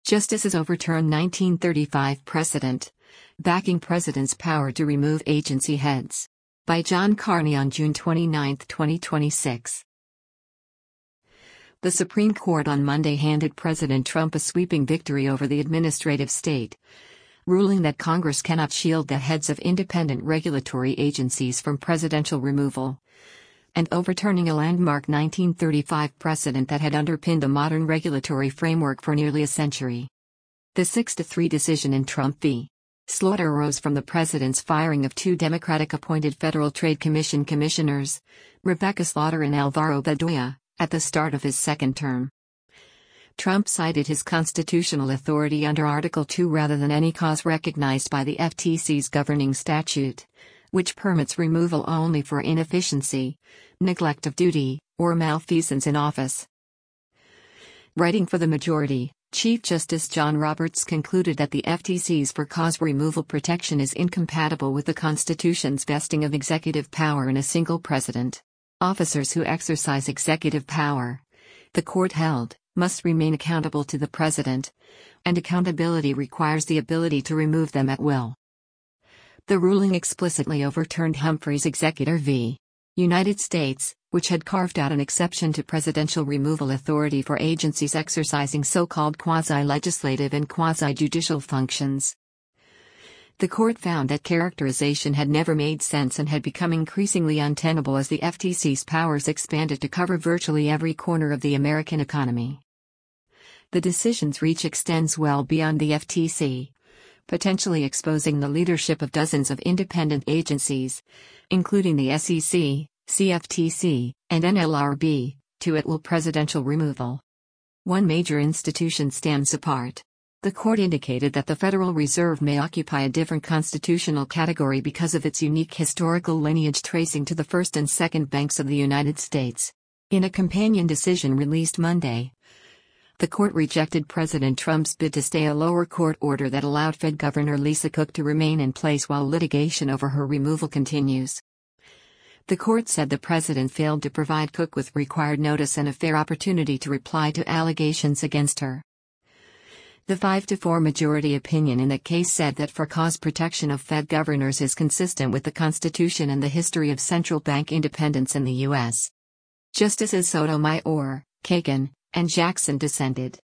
Justices overturn 1935 precedent, backing president's power to remove agency heads. By John Carney on June 29, 2026. The Supreme Court on Monday handed President Trump a sweeping victory over the administrative state, ruling that Congress cannot shield the heads of independent regulatory agencies from presidential removal, and overturning a landmark 1935 precedent that had underpinned the modern regulatory framework for nearly a century. The 6-3 decision in Trump v. Slaughter arose from the president's firing of two Democratic-appointed Federal Trade Commission commissioners, Rebecca Slaughter and Alvaro Bedoya, at the start of his second term. Trump cited his constitutional authority under Article 2 rather than any cause recognized by the FTC's governing statute, which permits removal only for inefficiency, neglect of duty, or malfeasance in office. Writing for the majority, Chief Justice John Roberts concluded that the FTC's for-cause removal protection is incompatible with the Constitution's vesting of executive power in a single president. Officers who exercise executive power, the court held, must remain accountable to the president, and accountability requires the ability to remove them at will. The ruling explicitly overturned Humphrey's Executor v. United States, which had carved out an exception to presidential removal authority for agencies exercising so-called quasi-legislative and quasi-judicial functions. The court found that characterization had never made sense and had become increasingly untenable as the FTC's powers expanded to cover virtually every corner of the American economy. The decision's reach extends well beyond the FTC, potentially exposing the leadership of dozens of independent agencies, including the SEC, CFTC, and NLRB, to at-will presidential removal. One major institution stands apart. The court indicated that the Federal Reserve may occupy a different constitutional category because of its unique historical lineage tracing to the first and second banks of the United States. In a companion decision released Monday, the court rejected President Trump's bid to stay a lower court order that allowed Fed Governor Lisa Cook to remain in place while litigation over her removal continues. The court said the president failed to provide Cook with required notice and a fair opportunity to reply to allegations against her. The 5-4 majority opinion in that case said that for-cause protection of Fed governors is consistent with the Constitution and the history of central bank independence in the U.S. Justices Sotomayor, Kagan, and Jackson dissented.